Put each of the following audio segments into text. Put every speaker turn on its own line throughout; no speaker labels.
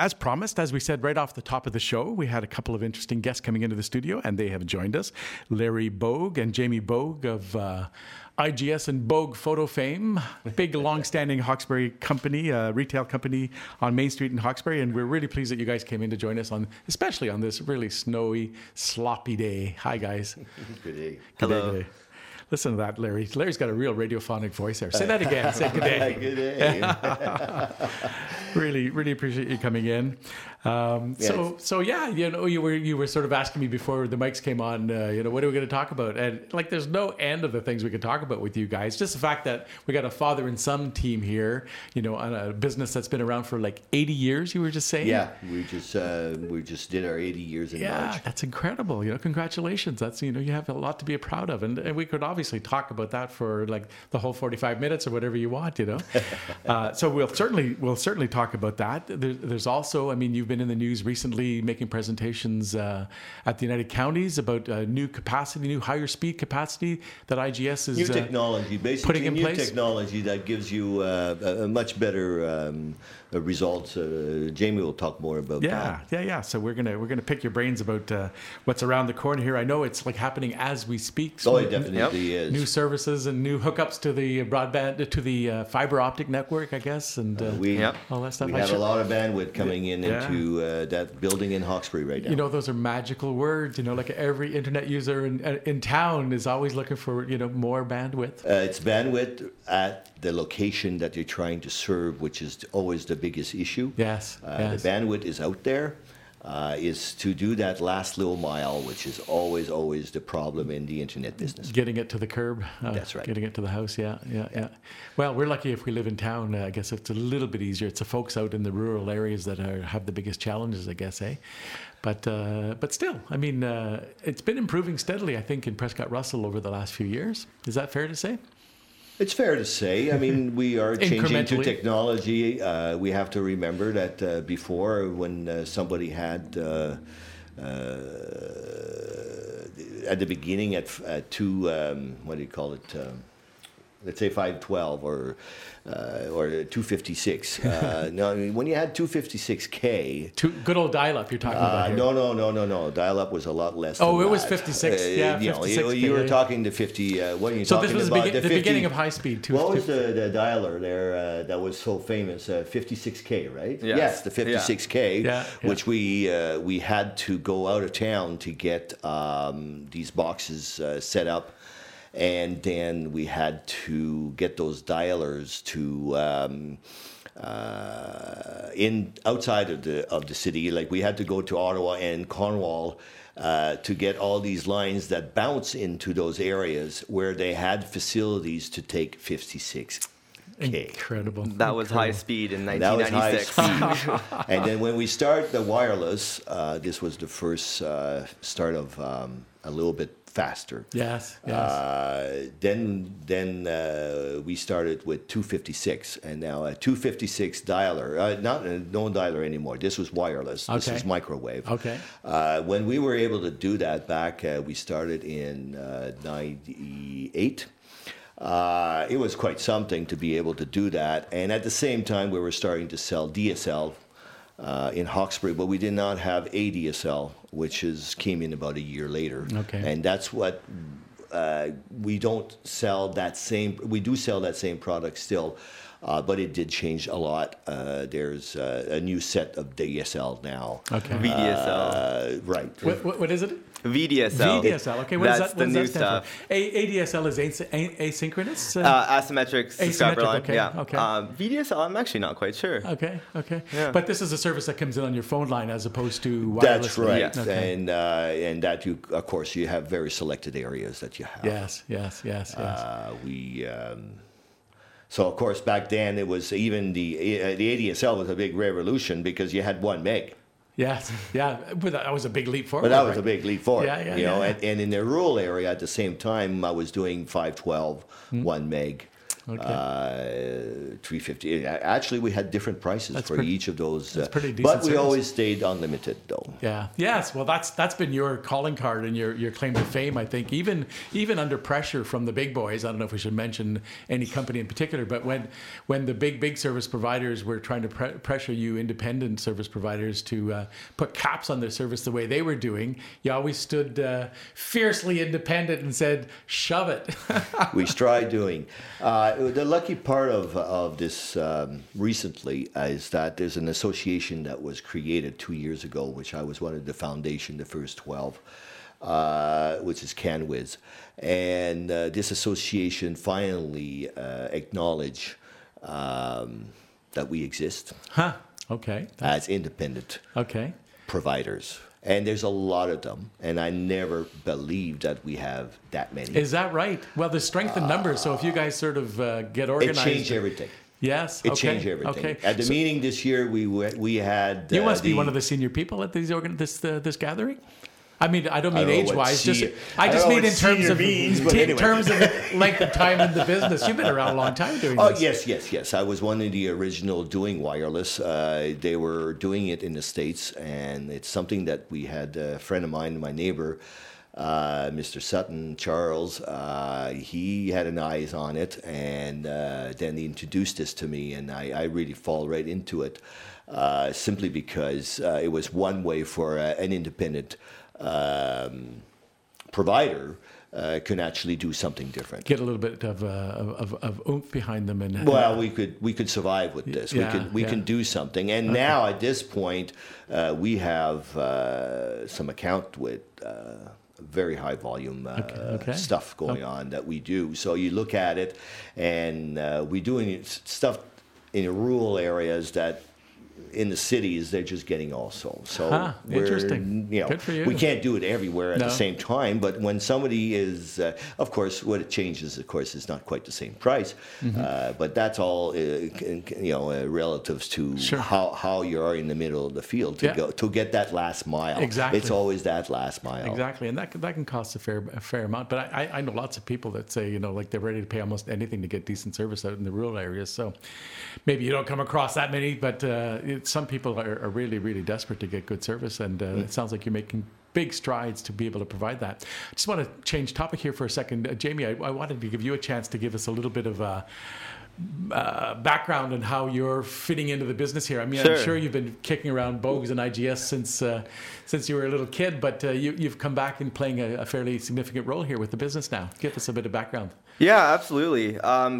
as promised, as we said right off the top of the show, we had a couple of interesting guests coming into the studio, and they have joined us. Larry Bogue and Jamie Bogue of IGS and Bogue Photo fame, big long-standing Hawkesbury company, retail company on Main Street in Hawkesbury, and we're really pleased that you guys came in to join us especially on this really snowy, sloppy day. Hi, guys.
Good day.
Hello.
Good day. Listen to that, Larry. Larry's got a real radiophonic voice there. Say that again. Say good day.
Good day.
Really appreciate you coming in. So yeah, you were sort of asking me before the mics came on, what are we going to talk about? And there's no end of the things we could talk about with you guys. Just the fact that we got a father and son team here, on a business that's been around for 80 years. You were just saying.
Yeah, we just did our 80 years in March.
Yeah, that's incredible. Congratulations. That's you have a lot to be proud of, and we could obviously talk about that for the whole 45 minutes or whatever you want. So we'll certainly talk about that. There's also, you've been in the news recently making presentations at the United Counties about new capacity, new higher speed capacity that IGS is
new technology, basically
putting in place.
Technology that gives you a much better results. Jamie will talk more about that.
Yeah. So we're gonna pick your brains about what's around the corner here. I know it's happening as we speak. So
it definitely is.
New services and new hookups to the broadband, to the fiber optic network, I guess, and all that stuff.
We have a lot of bandwidth coming into that building in Hawkesbury right now.
Those are magical words. Every internet user in town is always looking for more bandwidth.
It's bandwidth at the location that you're trying to serve, which is always the biggest issue.
Yes.
The bandwidth is out there. Is to do that last little mile, which is always the problem in the internet business.
Getting it to the curb.
That's right.
Getting it to the house, yeah. Well, we're lucky if we live in town. I guess it's a little bit easier. It's the folks out in the rural areas that have the biggest challenges, I guess, eh? But still, it's been improving steadily, I think, in Prescott Russell over the last few years. Is that fair to say?
It's fair to say. We are changing to technology. We have to remember that before, when somebody had at the beginning at two, what do you call it? Let's say 512 or 256. No, when you had 256K,
good old dial-up you're talking about here.
No. Dial-up was a lot less.
Oh, it was 56. 56K.
You were talking to 50. What are you talking about?
So this was the beginning of high speed.
What was the dialer there that was so famous? 56K, right?
Yes.
Yes, the 56K, which we had to go out of town to get these boxes set up. And then we had to get those dialers to outside of the city. We had to go to Ottawa and Cornwall to get all these lines that bounce into those areas where they had facilities to take 56K.
Incredible.
That was high speed in 1996.
That was high speed. And then when we start the wireless, this was the first start of a little bit faster.
Yes.
Then we started with 256, and now a 256 dialer, no dialer anymore. This was wireless.
Okay.
This is microwave.
Okay.
When we were able to do that back, we started in 98. It was quite something to be able to do that, and at the same time, we were starting to sell DSL. In Hawkesbury, but we did not have ADSL, which came in about a year later.
Okay.
And that's what we don't sell that same. We do sell that same product still, but it did change a lot. There's a new set of DSL now.
Okay.
VDSL.
Right.
What is it?
VDSL.
VDSL. Okay. What
That's
does
the
that
new
stand
stuff.
for? ADSL is asynchronous.
Asymmetric subscriber line.
Okay.
Yeah.
Okay.
VDSL, I'm actually not quite sure.
Okay.
Yeah.
But this is a service that comes in on your phone line as opposed to wireless.
That's right.
Yes.
Okay.
And that you, of course, you have very selected areas that you have.
Yes.
So of course back then it was even the ADSL was a big revolution because you had 1 meg.
Yes, yeah, but that was a big leap forward.
But that was a big leap forward.
Yeah.
And in the rural area at the same time, I was doing 512, 1 meg. Okay. 350. Actually, we had different prices for each of those.
That's pretty decent
but we
service.
always stayed unlimited, though.
Yeah. Yes. Well, that's been your calling card and your claim to fame. I think even under pressure from the big boys. I don't know if we should mention any company in particular, but when the big service providers were trying to pressure you independent service providers to put caps on their service the way they were doing, you always stood fiercely independent and said, "Shove it."
We tried doing. The lucky part of this recently is that there's an association that was created 2 years ago, which I was one of the foundation, the first 12, which is CanWiz. And this association finally acknowledged that we exist
Okay.
as independent providers. And there's a lot of them, and I never believed that we have that many.
Is that right? Well, there's strength in numbers, so if you guys sort of get organized...
It changed everything.
Yes?
It changed everything.
Okay.
At the meeting this year, we had...
You must be one of the senior people at this gathering? I mean, I don't mean age-wise. I just mean in terms of length of time in the business. You've been around a long time doing this.
Yes. I was one of the original doing wireless. They were doing it in the States, and it's something that we had a friend of mine, my neighbor, Mr. Sutton, Charles, he had an eyes on it, and then he introduced this to me, and I really fall right into it, simply because it was one way for an independent provider can actually do something different.
Get a little bit of oomph behind them, and
well, we could survive with this. We can do something, and now at this point, we have some account with very high volume stuff going on that we do. So you look at it, and we're doing stuff in rural areas that in the cities they're just getting also. So
interesting. Good for you.
We can't do it everywhere at the same time, but when somebody is, of course, what it changes, of course, is not quite the same price, but that's all relatives to how you are in the middle of the field to get that last mile.
Exactly.
It's always that last mile.
Exactly, and that can cost a fair amount. But I know lots of people that say like they're ready to pay almost anything to get decent service out in the rural areas. So maybe you don't come across that many, but some people are really, really desperate to get good service, and it sounds like you're making big strides to be able to provide that. I just want to change topic here for a second. Jamie, I wanted to give you a chance to give us a little bit of background on how you're fitting into the business here. I mean, I'm sure you've been kicking around Bogues and IGS since you were a little kid, but you've come back and playing a fairly significant role here with the business now. Give us a bit of background.
Yeah, absolutely.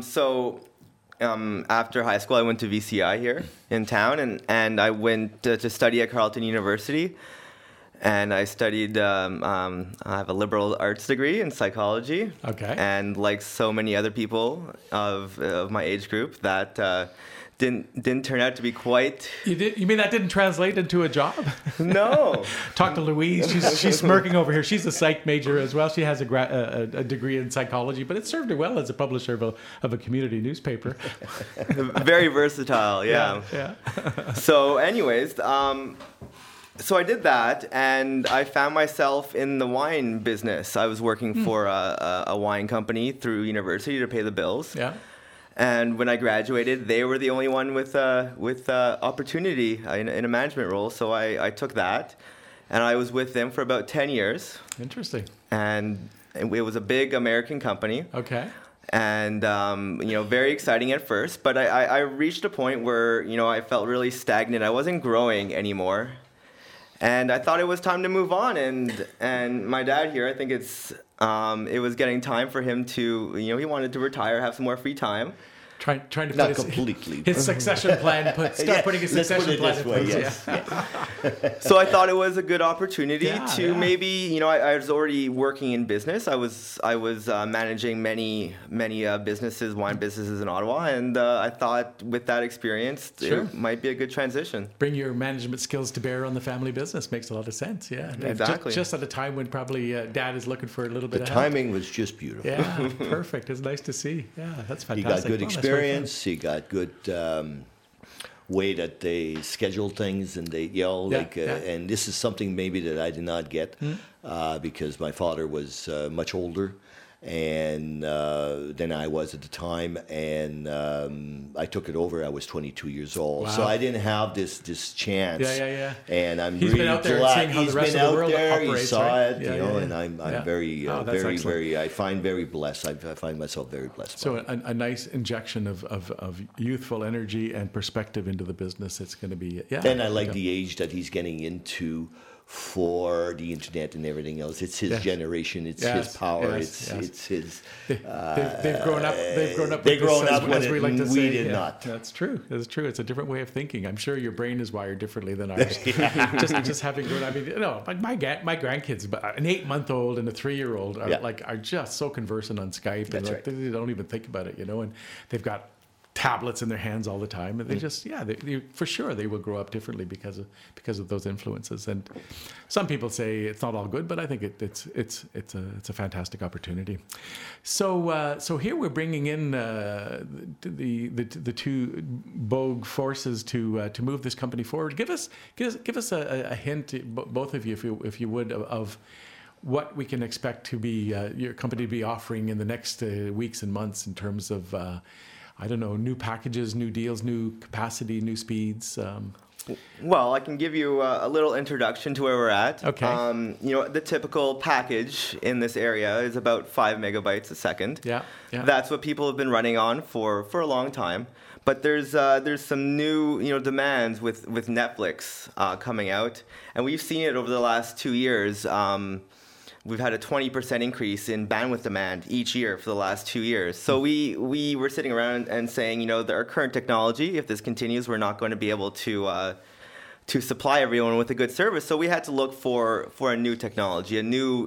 After high school, I went to VCI here in town, and I went to study at Carleton University. And I studied, I have a liberal arts degree in psychology. Okay. And like so many other people of my age group, that didn't turn out to be quite...
You mean that didn't translate into a job?
No.
Talk to Louise. She's smirking over here. She's a psych major as well. She has a degree in psychology, but it served her well as a publisher of a community newspaper.
Very versatile, yeah. So anyways... So I did that, and I found myself in the wine business. I was working for a wine company through university to pay the bills. Yeah. And when I graduated, they were the only one with opportunity in a management role. So I took that, and I was with them for about 10 years.
Interesting.
And it was a big American company.
Okay.
And, very exciting at first. But I reached a point where, I felt really stagnant. I wasn't growing anymore. And I thought it was time to move on, and my dad here, I think it was getting time for him to, he wanted to retire, have some more free time.
Trying to put
not completely
his succession plan. Putting his succession plan in place.
Yes. So I thought it was a good opportunity to maybe, I was already working in business. I was managing many businesses, wine businesses in Ottawa, and I thought with that experience, it might be a good transition.
Bring your management skills to bear on the family business makes a lot of sense. Yeah,
exactly.
Just at a time when probably Dad is looking for a little bit of help.
The timing was just beautiful.
Yeah, perfect. It's nice to see. Yeah, that's fantastic.
You got good experience. He got good way that they schedule things, and they and this is something maybe that I did not get because my father was much older, and than I was at the time, and I took it over. I was 22 years old, so I didn't have this chance.
Yeah.
And I'm
He's
really
been out there
glad
seeing how
he's
the rest
been
of the
out
world
there.
operates,
He saw
right?
it, and I'm very, very. I find very blessed. I find myself very blessed.
So a nice injection of youthful energy and perspective into the business. It's going to be
And I like the age that he's getting into for the internet and everything else. It's his generation. It's his power. It's his.
They've grown up.
They've grown up
as we like to say.
We did not.
That's true. That's true. It's a different way of thinking. I'm sure your brain is wired differently than ours. just having grown. I mean, my grandkids, an 8-month-old and a 3-year-old, are just so conversant on Skype.
That's
and
right.
They don't even think about it, and they've got tablets in their hands all the time, and they just they, for sure they will grow up differently because of those influences. And some people say it's not all good, but I think it's a fantastic opportunity. So here we're bringing in the two Bogue forces to move this company forward. Give us a hint, both of you, if you would, of what we can expect to be your company to be offering in the next weeks and months in terms of I don't know, new packages, new deals, new capacity, new speeds.
Well, I can give you a little introduction to where we're at.
Okay.
The typical package in this area is about 5 megabytes a second.
Yeah.
That's what people have been running on for a long time. But there's some new demands with Netflix coming out, and we've seen it over the last 2 years. We've had a 20% increase in bandwidth demand each year for the last 2 years. So we were sitting around and saying, our current technology, if this continues, we're not going to be able to supply everyone with a good service. So we had to look for a new technology, a new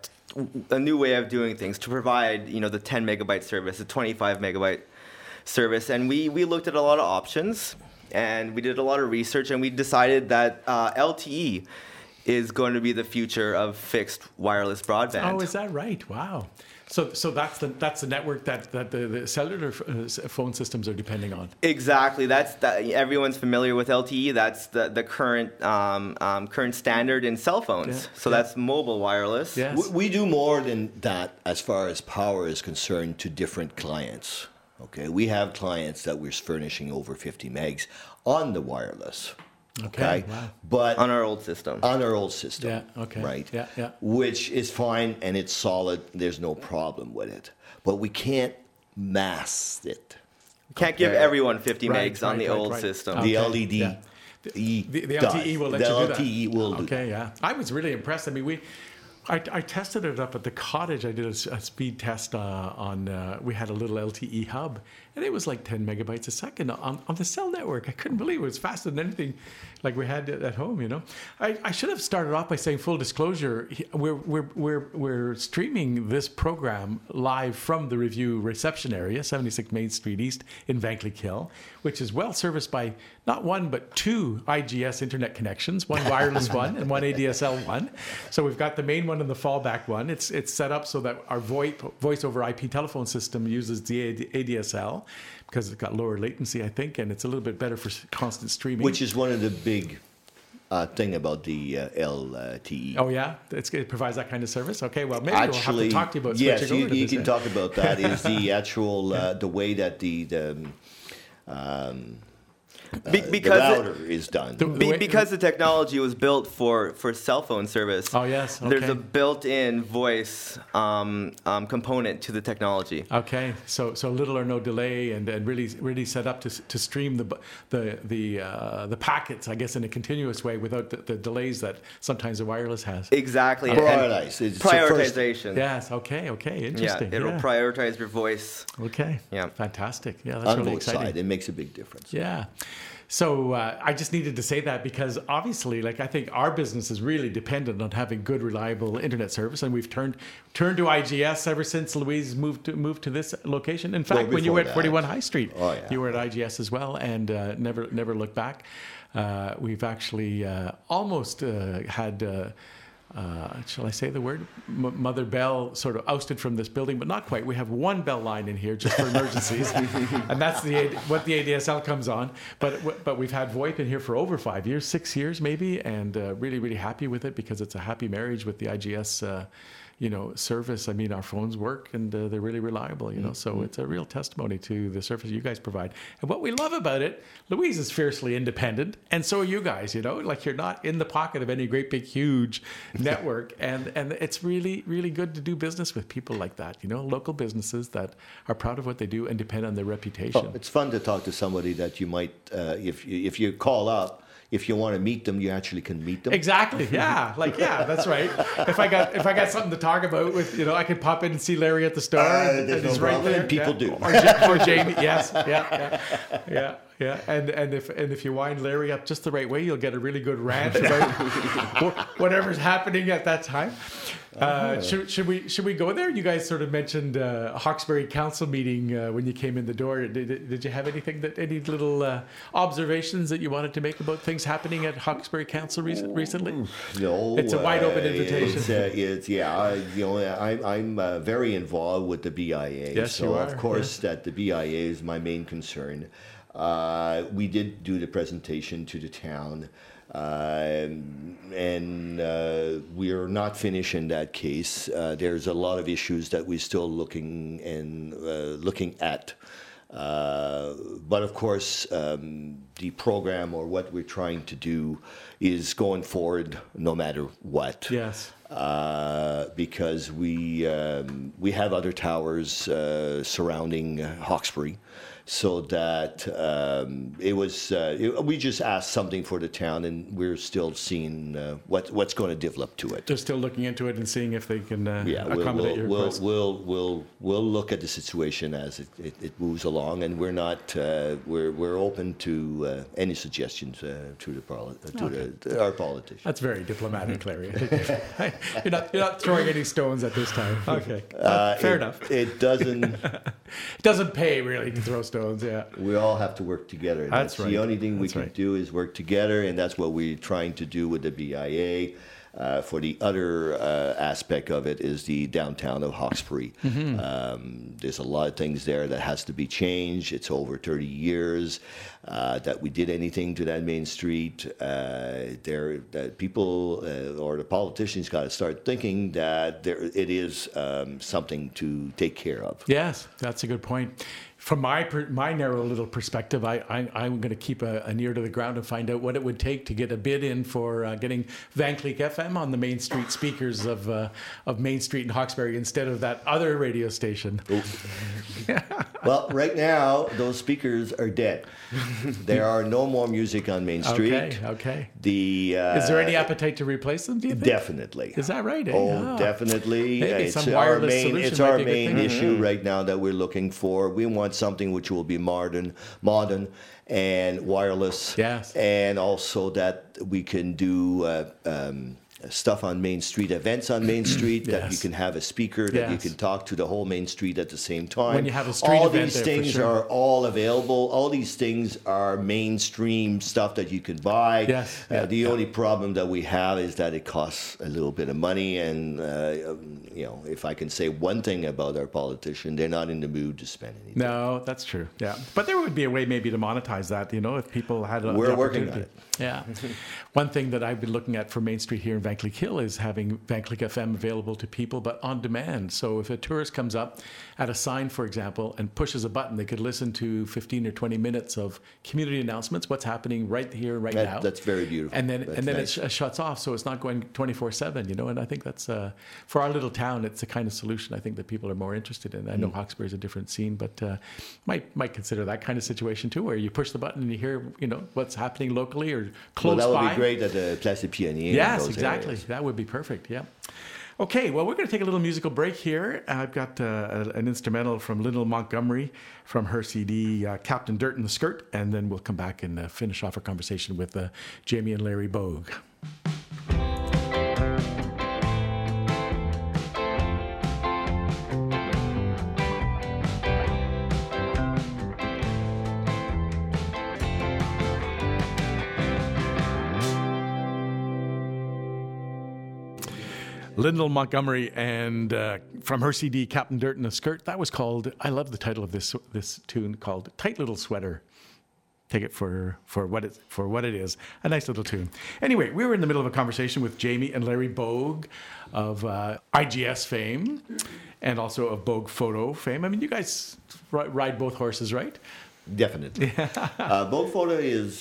way of doing things to provide, the 10 megabyte service, the 25 megabyte service. And we looked at a lot of options, and we did a lot of research, and we decided that LTE is going to be the future of fixed wireless broadband.
Oh, is that right? Wow. So that's the network that the cellular phone systems are depending on.
Exactly. Everyone's familiar with LTE. That's the current standard in cell phones. So that's mobile wireless.
Yes.
We do more than that as far as power is concerned to different clients. Okay, we have clients that we're furnishing over 50 megs on the wireless. Okay.
Wow.
But
on our old system.
Yeah. Okay.
Right.
Yeah.
Which is fine and it's solid. There's no problem with it. But we can't mass it.
Can't give everyone 50 megs on the old system.
The LED.
Yeah. The LTE will let you do that.
The LTE will do that.
Okay. Yeah. I was really impressed. I mean, I tested it up at the cottage. I did a speed test we had a little LTE hub, and it was like 10 megabytes a second on the cell network. I couldn't believe it was faster than anything like we had at home. I should have started off by saying, full disclosure, we're streaming this program live from the Review reception area, 76 Main Street East in Vankleek, which is well serviced by not one but 2 IGS internet connections, one wireless one and one ADSL one. So we've got the main one and the fallback one. It's set up so that our voice over IP telephone system uses the ADSL because it's got lower latency, I think, and it's a little bit better for constant streaming.
Which is one of the big thing about the LTE.
Oh yeah, it provides that kind of service. Okay, well maybe we'll have to talk to you about switching over to
you
this.
can talk about that. Is the actual the way that the router is done.
Because the technology was built for cell phone service.
Oh yes, okay.
There's a built-in voice component to the technology.
Okay, so little or no delay, and really set up to stream the packets, I guess, in a continuous way without the delays that sometimes the wireless has.
Exactly.
Prioritization.
Yes. Okay. Interesting.
Yeah, it'll prioritize your voice.
Okay.
Yeah.
Fantastic. Yeah, that's
on
really
both
exciting.
sides, it makes a big difference.
Yeah. So I just needed to say that because obviously, I think our business is really dependent on having good, reliable internet service, and we've turned to IGS ever since Louise moved to this location. In fact, when you were at 41 High Street, you were at IGS as well, and never looked back. We've actually almost had. Shall I say the word? Mother Bell sort of ousted from this building, but not quite. We have one bell line in here just for emergencies, and that's what the ADSL comes on. But we've had VoIP in here for over 5 years, 6 years maybe, and really happy with it because it's a happy marriage with the IGS service. I mean, our phones work and they're really reliable, so it's a real testimony to the service you guys provide. And what we love about it, Louise is fiercely independent, and so are you guys, like you're not in the pocket of any great big huge network. and it's really, really good to do business with people like that, local businesses that are proud of what they do and depend on their reputation.
It's fun to talk to somebody that you might, if you call up, if you want to meet them, you actually can meet them.
Exactly. Yeah. That's right. If I got something to talk about with, I could pop in and see Larry at the store.
There's no problem. Right there. People do.
Or Jamie. Yes. Yeah. And if you wind Larry up just the right way, you'll get a really good rant about whatever's happening at that time. Should we go there? You guys sort of mentioned Hawkesbury Council meeting when you came in the door. Did you have any little observations that you wanted to make about things happening at Hawkesbury Council recently?
No,
it's a wide open invitation.
I'm very involved with the BIA.
Yes,
so
you are.
Of course that the BIA is my main concern. We did do the presentation to the town. And we're not finished in that case. There's a lot of issues that we're still looking at. But of course, the program or what we're trying to do is going forward no matter what.
Yes.
Because we have other towers surrounding Hawkesbury. So that we just asked something for the town, and we're still seeing what's going to develop to it.
They're still looking into it and seeing if they can accommodate your request.
We'll look at the situation as it moves along, and we're not we're open to any suggestions to our politicians.
That's very diplomatic, Larry. You're not throwing any stones at this time. Okay, fair enough.
It doesn't.
It doesn't pay really to throw stones. Yeah,
we all have to work together.
That's right.
The only thing we can do is work together, and that's what we're trying to do with the BIA. For the other aspect of it is the downtown of Hawkesbury. Mm-hmm. There's a lot of things there that has to be changed. It's over 30 years that we did anything to that main street. That people or the politicians got to start thinking that it is something to take care of.
Yes, that's a good point. From my narrow little perspective, I'm going to keep an ear to the ground and find out what it would take to get a bid in for getting Vankleek FM on the Main Street speakers of Main Street in Hawkesbury instead of that other radio station.
Well, right now, those speakers are dead. There are no more music on Main Street.
Okay.
Is
there any appetite to replace them, do you think?
Definitely.
Is that right?
Definitely.
Maybe some wireless solution.
It's our main issue right now that we're looking for. We want something which will be modern and wireless.
Yes.
And also that we can do stuff on Main Street, events on Main Street, that you can have a speaker, that you can talk to the whole Main Street at the same time.
When you have a street
all
event
these things are all available. All these things are mainstream stuff that you can buy.
Yes.
The only problem that we have is that it costs a little bit of money, and if I can say one thing about our politician, they're not in the mood to spend anything.
No, that's true. Yeah, but there would be a way maybe to monetize that. If people had
we're working on it.
Yeah. One thing that I've been looking at for Main Street here in Vankleek Hill is having Vankleek FM available to people, but on demand. So if a tourist comes up at a sign, for example, and pushes a button, they could listen to 15 or 20 minutes of community announcements, what's happening right here, right now.
That's very beautiful.
And then nice. It shuts off, so it's not going 24/7, and I think that's, for our little town, it's the kind of solution I think that people are more interested in. I know Hawkesbury is a different scene, but might consider that kind of situation too, where you push the button and you hear, what's happening locally or close by.
Well, that would be great at the Place des Pionniers.
Yes, exactly. Areas. That would be perfect. Yeah. Okay, well, we're going to take a little musical break here. I've got an instrumental from Lyndall Montgomery from her CD, Captain Dirt in the Skirt, and then we'll come back and finish off our conversation with Jamie and Larry Bogue. Lyndall Montgomery, and from her CD, Captain Dirt in a Skirt, that was called, I love the title of this tune, called Tight Little Sweater. take it for what it is. A nice little tune. Anyway, we were in the middle of a conversation with Jamie and Larry Bogue of IGS fame and also of Bogue Photo fame. I mean, you guys ride both horses, right?
Definitely. Bogue Photo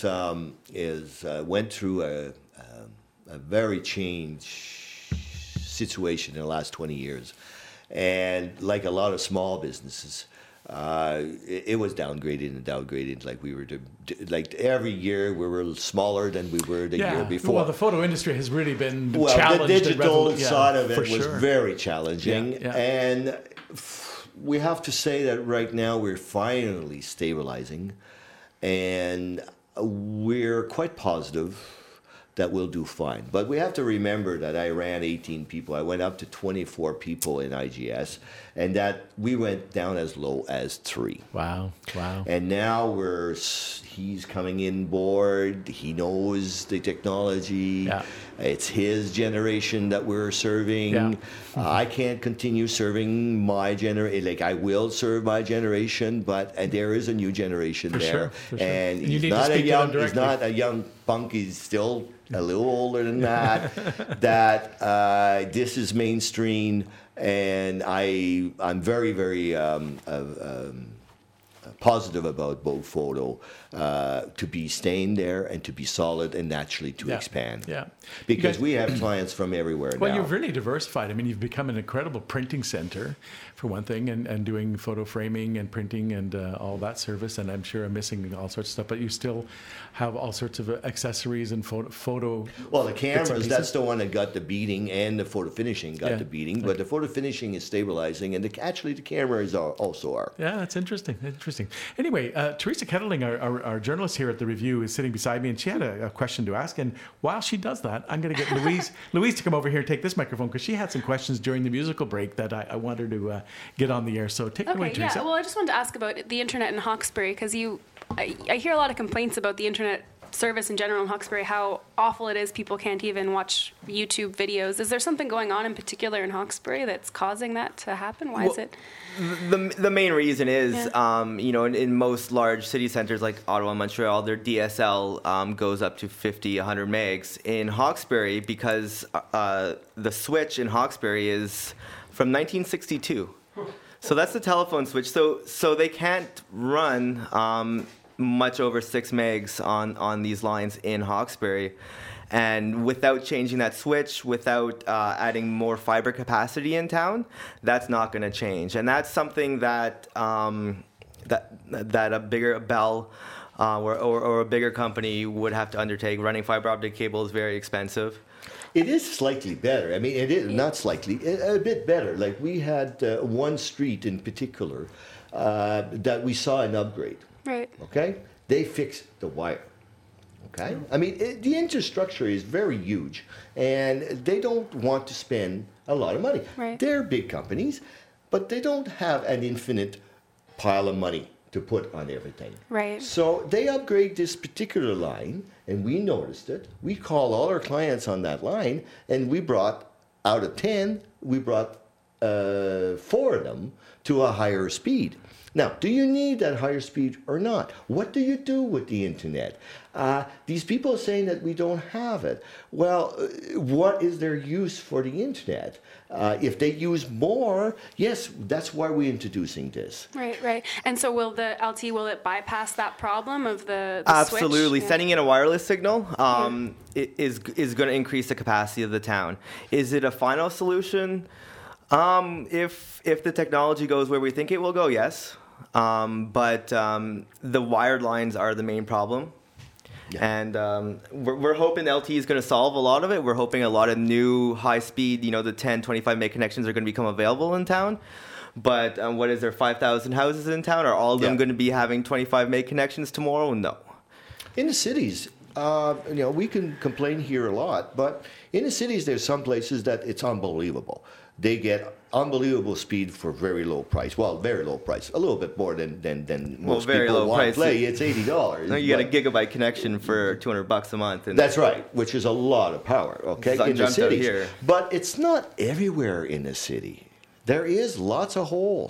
went through a very changed situation in the last 20 years. And like a lot of small businesses, it was downgraded. Like we were like every year we were smaller than we were the year before.
Well, the photo industry has really been challenged.
The digital side of it was
sure.
very challenging, and we have to say that right now we're finally stabilizing, and we're quite positive that we'll do fine. But we have to remember that I ran 18 people. I went up to 24 people in IGS, and that we went down as low as 3.
Wow.
And now he's coming in board. He knows the technology.
Yeah.
It's his generation that we're serving.
Yeah.
I can't continue serving my generation. Like, I will serve my generation, but there is a new generation there.
For sure.
And
you
he's
need
not
to speak to them
he's not a young punk. He's still a little older than that. This is mainstream, and I'm very, very positive about Bogue Photo to be staying there and to be solid and naturally to expand.
Yeah.
Because we have clients from everywhere now.
Well, you've really diversified. I mean, you've become an incredible printing center, for one thing, and doing photo framing and printing and all that service. And I'm sure I'm missing all sorts of stuff, but you still have all sorts of accessories and photo.
Well, the cameras, that's the one that got the beating, and the photo finishing got the beating. But the photo finishing is stabilizing, and the cameras also are.
Yeah, that's interesting. Anyway, Teresa Kettling, our journalist here at The Review, is sitting beside me, and she had a question to ask. And while she does that, I'm going to get Louise to come over here and take this microphone, because she had some questions during the musical break that I want her to get on the air. So take it away, Teresa.
Yeah, well, I just wanted to ask about the internet in Hawkesbury, because I hear a lot of complaints about the internet service in general in Hawkesbury, how awful it is. People can't even watch YouTube videos. Is there something going on in particular in Hawkesbury that's causing that to happen? Why is it?
The main reason is, in most large city centers like Ottawa and Montreal, their DSL goes up to 50, 100 megs. In Hawkesbury, because the switch in Hawkesbury is from 1962. So that's the telephone switch. So they can't run much over 6 megs on these lines in Hawkesbury. And without changing that switch, without adding more fiber capacity in town, that's not going to change. And that's something that that a bigger Bell or a bigger company would have to undertake. Running fiber optic cable is very expensive.
It is slightly better. I mean, it is not slightly, a bit better. Like, we had one street in particular that we saw an upgrade.
Right.
Okay? They fixed the wire. Okay? I mean, the infrastructure is very huge, and they don't want to spend a lot of money.
Right.
They're big companies, but they don't have an infinite pile of money to put on everything.
Right.
So they upgrade this particular line, and we noticed it. We called all our clients on that line, and we brought, out of 10, we brought 4 of them to a higher speed. Now, do you need that higher speed or not? What do you do with the internet? These people are saying that we don't have it. Well, what is their use for the internet? If they use more, yes, that's why we're introducing this.
Right. And so will the LTE, will it bypass that problem of the
Absolutely.
switch?
Sending in a wireless signal is going to increase the capacity of the town. Is it a final solution? If the technology goes where we think it will go, yes. But the wired lines are the main problem. Yeah. And we're hoping LTE is going to solve a lot of it. We're hoping a lot of new high-speed, the 10, 25 meg connections are going to become available in town. But what is there, 5,000 houses in town? Are all of them going to be having 25 meg connections tomorrow? No.
In the cities, we can complain here a lot, but in the cities, there's some places that it's unbelievable. They get unbelievable speed for very low price. Well, very low price. A little bit more than most
very
people
low
want
price.
to play. It's $80.
No, you get a gigabyte connection for $200 a month. And
that's right, which is a lot of power, okay, in the cities. But it's not everywhere in the city. There is lots of holes.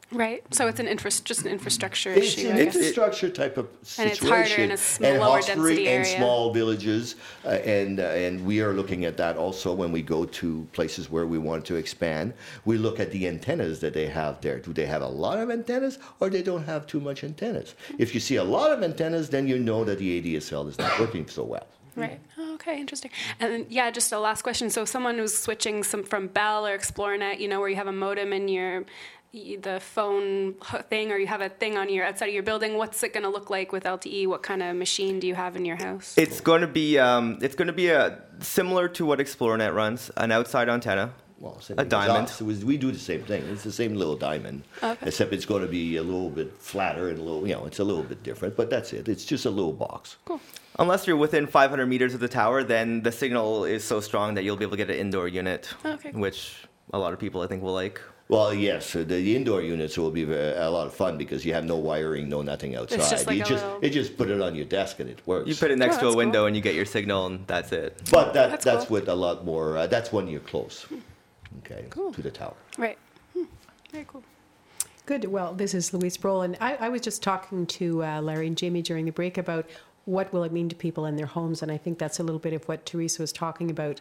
Right. So it's just an infrastructure
It's
issue.
an
I guess.
infrastructure type of situation.
And it's harder in a lower
Hawkesbury
density
and
area.
small villages, and we are looking at that also when we go to places where we want to expand. We look at the antennas that they have there. Do they have a lot of antennas, or they don't have too much antennas? If you see a lot of antennas, then you know that the ADSL is not working so well.
Right. Oh, okay. Interesting. And then, yeah, just a last question. So, someone who's switching from Bell or ExploreNet, where you have a modem in the phone thing, or you have a thing on your outside of your building. What's it going to look like with LTE? What kind of machine do you have in your house?
It's going to be similar to what ExploreNet runs, an outside antenna.
Well,
a diamond.
We do the same thing. It's the same little diamond, except it's going to be a little bit flatter and it's a little bit different. But that's it. It's just a little box.
Cool.
Unless you're within 500 meters of the tower, then the signal is so strong that you'll be able to get an indoor unit, which a lot of people I think will like.
Well, yes, the indoor units will be a lot of fun because you have no wiring, no nothing outside.
It's just like
you just put it on your desk and it works.
You put it next to a window
cool.
and you get your signal, and that's it.
But that's
cool.
with a lot more. That's when you're close,
Cool.
to the tower.
Right. Very cool.
Good. Well, this is Louise Sproul, and I was just talking to Larry and Jamie during the break about what will it mean to people in their homes, and I think that's a little bit of what Teresa was talking about.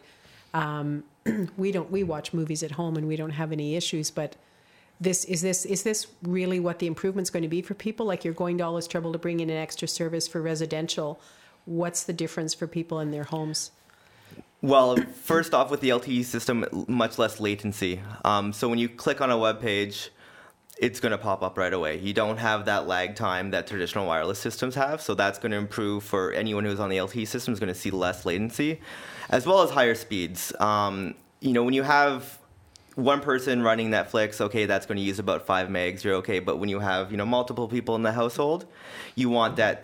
We watch movies at home and we don't have any issues, but is this really what the improvement's going to be for people? Like, you're going to all this trouble to bring in an extra service for residential. What's the difference for people in their homes?
Well, first off, with the LTE system, much less latency. So when you click on a web page, it's going to pop up right away. You don't have that lag time that traditional wireless systems have, so that's going to improve for anyone who's on the LTE system is going to see less latency, as well as higher speeds. When you have one person running Netflix, okay, that's going to use about 5 megs, you're okay. But when you have, multiple people in the household, you want that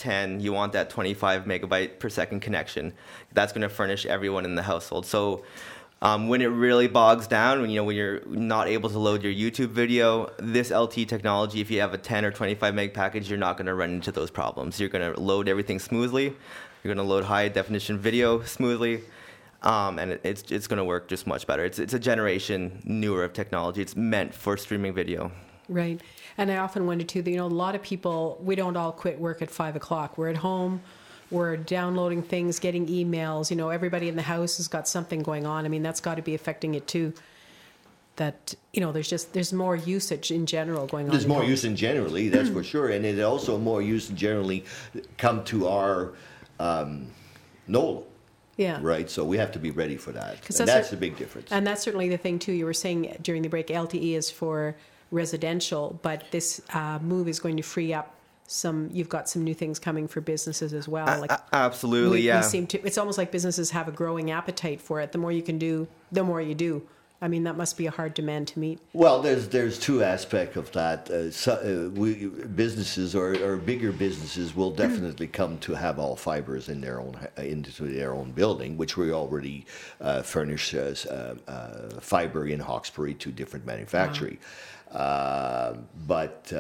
25 megabyte per second connection. That's going to furnish everyone in the household. So when it really bogs down, when you're not able to load your YouTube video, this LTE technology, if you have a 10 or 25 meg package, you're not going to run into those problems. You're going to load everything smoothly. You're going to load high definition video smoothly. And it's going to work just much better. It's a generation newer of technology. It's meant for streaming video.
Right. And I often wonder too, a lot of people, we don't all quit work at 5 o'clock. We're at home. We're downloading things, getting emails. Everybody in the house has got something going on. I mean, that's got to be affecting it too. That, there's more usage in general going on.
There's more usage generally, that's for sure. And it also more usage generally come to our NOLA.
Yeah.
Right. So we have to be ready for that. And that's the big difference.
And that's certainly the thing too. You were saying during the break, LTE is for residential, but this move is going to free up you've got some new things coming for businesses as well.
Absolutely, yeah.
It's almost like businesses have a growing appetite for it. The more you can do, the more you do. I mean, that must be a hard demand to meet.
Well, there's two aspects of that. Businesses or bigger businesses will definitely come to have all fibers in into their own building, which we already furnish fiber in Hawkesbury to different manufacturers. But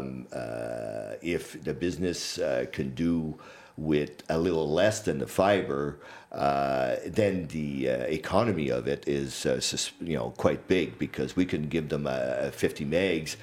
if the business can do with a little less than the fiber, then the economy of it is quite big, because we can give them 50 megs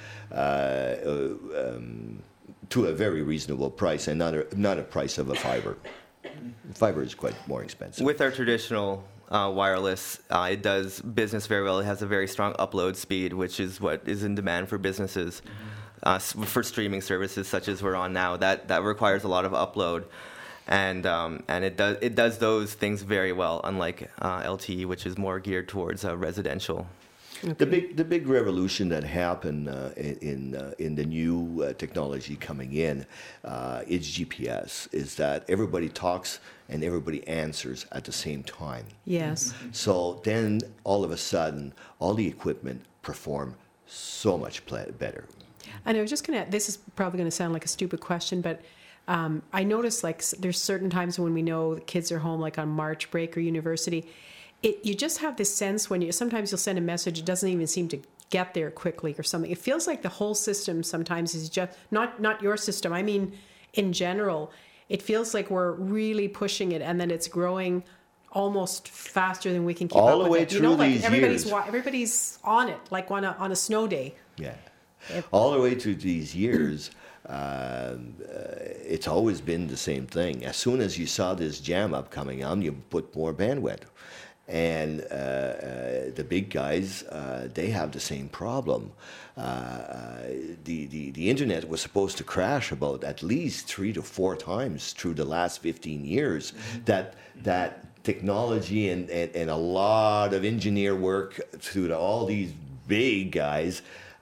to a very reasonable price, and not a price of a fiber. Fiber is quite more expensive.
With our traditional wireless, it does business very well. It has a very strong upload speed, which is what is in demand for businesses. For streaming services such as we're on now, that requires a lot of upload, and it does those things very well, unlike LTE, which is more geared towards residential.
Okay. The big revolution that happened in the new technology coming in is GPS. Is that everybody talks and everybody answers at the same time.
Yes.
So then all of a sudden, all the equipment perform so much better.
And I was just this is probably going to sound like a stupid question, but I notice there's certain times when we know the kids are home, like on March break or university, you just have this sense when sometimes you'll send a message, it doesn't even seem to get there quickly or something. It feels like the whole system sometimes is just, not your system, I mean in general, it feels like we're really pushing it, and then it's growing almost faster than we can keep
all
up
the
with
way
it.
through these
everybody's
years.
Everybody's on it, like on a snow day.
Yeah. All the way through these years, it's always been the same thing. As soon as you saw this jam up coming on, you put more bandwidth. And the big guys, they have the same problem. The internet was supposed to crash about at least 3 to 4 times through the last 15 years. That technology and a lot of engineer work through all these big guys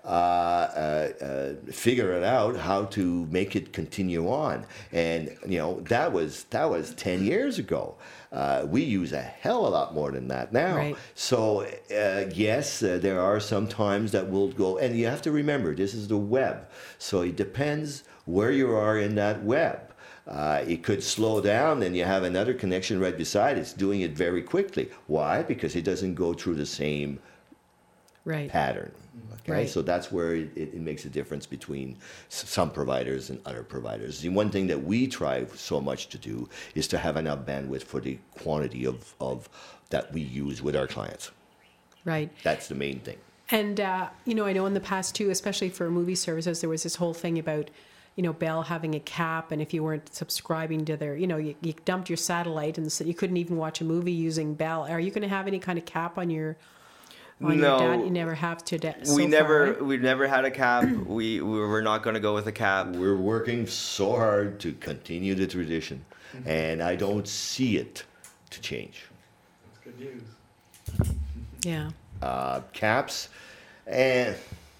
figure it out how to make it continue on. And that was 10 years ago. We use a hell of a lot more than that now.
Right.
So yes, there are some times that will go, and you have to remember this is the web, so it depends where you are in that web. It could slow down and you have another connection right beside it. It's doing it very quickly. Why? Because it doesn't go through the same pattern. Okay,
Right.
so that's where it makes a difference between some providers and other providers. The one thing that we try so much to do is to have enough bandwidth for the quantity of that we use with our clients.
Right.
That's the main thing.
And, I know in the past, too, especially for movie services, there was this whole thing about, Bell having a cap, and if you weren't subscribing to their, you dumped your satellite and so you couldn't even watch a movie using Bell. Are you going to have any kind of cap on your...
No,
your data? You never have to.
We've never had a cap. We're not going to go with a cap.
We're working so hard to continue the tradition, and I don't see it to change.
That's good news.
Yeah.
Caps, and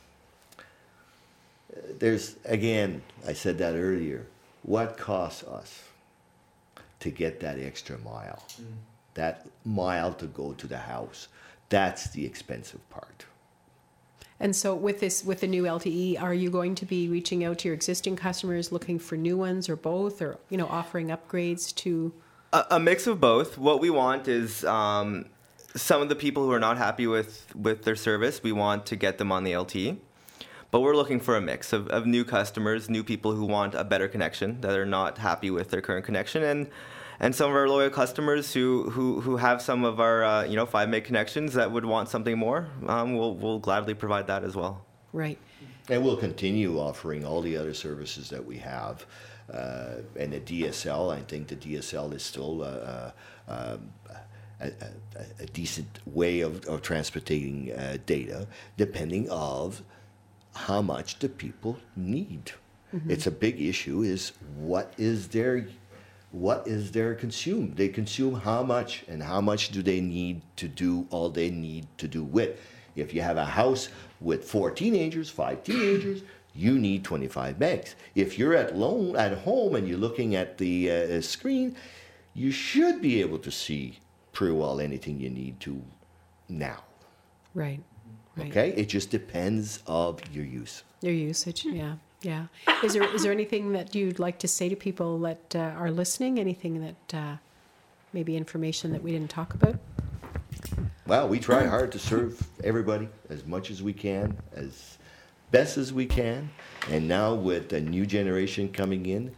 there's, again, I said that earlier, what costs us to get that extra mile? That mile to go to the house. That's the expensive part.
And so with the new LTE, are you going to be reaching out to your existing customers, looking for new ones, or both, or offering upgrades to?
A mix of both. What we want is some of the people who are not happy with their service, we want to get them on the LTE. But we're looking for a mix of new customers, new people who want a better connection, that are not happy with their current connection, and some of our loyal customers who have some of our 5 meg connections that would want something more. We'll gladly provide that as well.
Right.
And we'll continue offering all the other services that we have. And the DSL, I think the DSL is still a decent way of transporting data, depending of how much the people need. It's a big issue is what is their consume? They consume how much, and how much do they need to do all they need to do with? If you have a house with 4 teenagers, 5 teenagers, you need 25 megs. If you're at home and you're looking at the screen, you should be able to see pretty well anything you need to now.
Right.
Okay? It just depends of your use.
Your usage, yeah. Yeah. Is there anything that you'd like to say to people that are listening? Anything that maybe information that we didn't talk about?
Well, we try hard to serve everybody as much as we can, as best as we can. And now with a new generation coming in,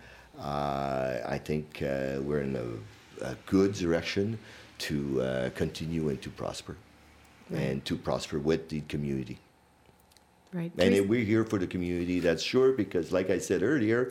I think we're in a good direction to continue and to prosper, and to prosper with the community.
Right.
And we're here for the community, that's sure, because like I said earlier,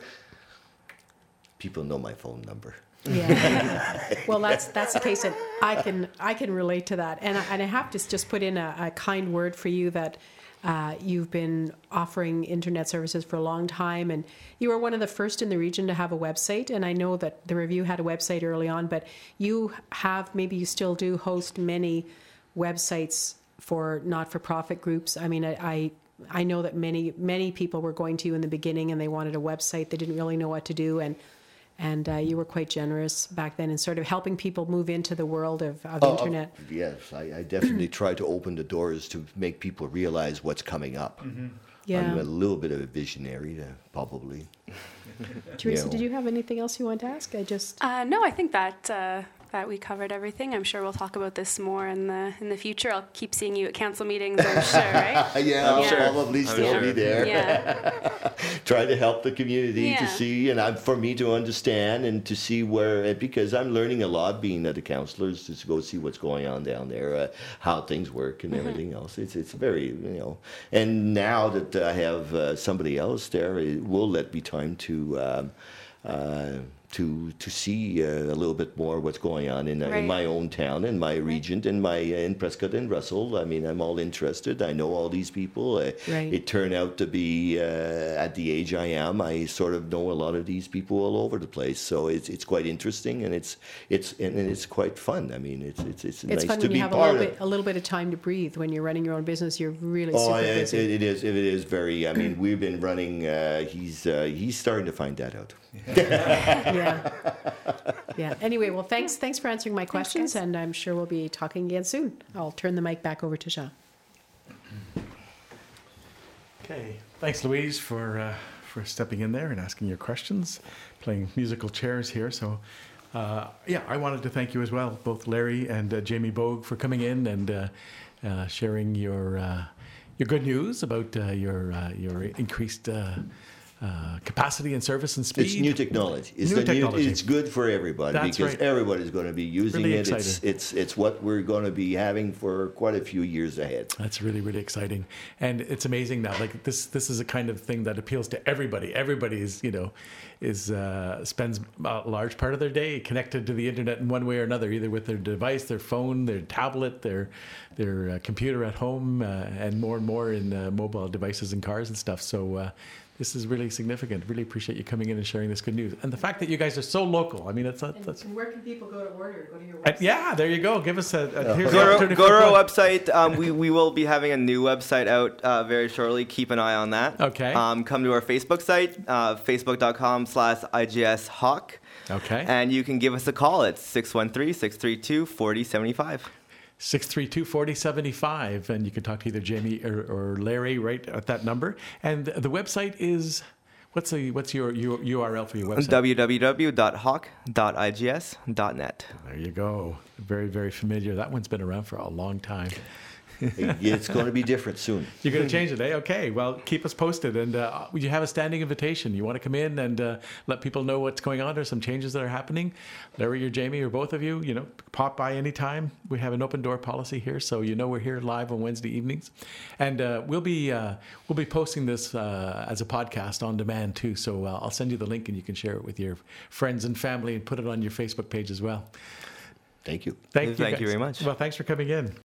people know my phone number.
Yeah. Well, that's the case, and I can relate to that. And I have to just put in a kind word for you that you've been offering internet services for a long time, and you were one of the first in the region to have a website. And I know that the Review had a website early on, but you have, maybe you still do, host many websites for not-for-profit groups. I mean, I know that many people were going to you in the beginning and they wanted a website. They didn't really know what to do. And you were quite generous back then in sort of helping people move into the world of internet.
Yes, I definitely try to open the doors to make people realize what's coming up.
Yeah.
I'm a little bit of a visionary, probably.
Teresa, did you have anything else you want to ask?
No, I think that that we covered everything. I'm sure we'll talk about this more in the future. I'll keep seeing you at council meetings, I'm sure, right?
I'll probably still be there.
Yeah.
Try to help the community to
Yeah.
see, and for me to understand and to see where, because I'm learning a lot being at the councillors, to go see what's going on down there, how things work and everything else. It's very, and now that I have somebody else there, it will let me time to see a little bit more what's going on in my own town, in my region, in Prescott and Russell. I mean, I'm all interested. I know all these people. It turned out to be at the age I am, I sort of know a lot of these people all over the place. So it's quite interesting, and it's quite fun. I mean, it's nice
fun
to
when
be
you have
part of.
a little bit of time to breathe. When you're running your own business, you're really
Oh,
super busy.
it is very. I mean, we've been running. He's starting to find that out.
Yeah. Anyway, well, thanks for answering my questions, and I'm sure we'll be talking again soon. I'll turn the mic back over to Jean.
Okay. Thanks, Louise, for stepping in there and asking your questions, playing musical chairs here. So, I wanted to thank you as well, both Larry and Jamie Bogue, for coming in and sharing your good news about your increased capacity and service and speed.
It's new technology. It's good for everybody.
That's
because
right.
everybody's going to be using
Really
it.
exciting.
It's what we're going to be having for quite a few years ahead.
That's really, really exciting. And it's amazing now. Like this is a kind of thing that appeals to everybody. Everybody is spends a large part of their day connected to the internet in one way or another, either with their device, their phone, their tablet, their computer at home, and more in mobile devices and cars and stuff. So this is really significant. Really appreciate you coming in and sharing this good news. And the fact that you guys are so local. I mean, that's
And where can people go to order? Go to your website.
yeah, there you go. Give us here's the
Go
opportunity
to our
for a plug.
website. We will be having a new website out very shortly. Keep an eye on that.
Okay.
Come to our Facebook site, facebook.com/IGSHawk.
Okay.
And you can give us a call at 613-632-4075.
632-4075, and you can talk to either Jamie or Larry right at that number. And the website is, what's your URL for your website?
www.hawk.igs.net.
There you go. Very, very familiar. That one's been around for a long time.
It's going to be different soon.
You're going to change it, eh? Okay. Well, keep us posted. And you have a standing invitation. You want to come in and let people know what's going on or some changes that are happening? Larry or Jamie or both of you, pop by anytime. We have an open door policy here, so we're here live on Wednesday evenings. And we'll be posting this as a podcast on demand too. So I'll send you the link and you can share it with your friends and family and put it on your Facebook page as well.
Thank you.
Thank you
Thank you
guys.
very much.
Well, thanks for coming in.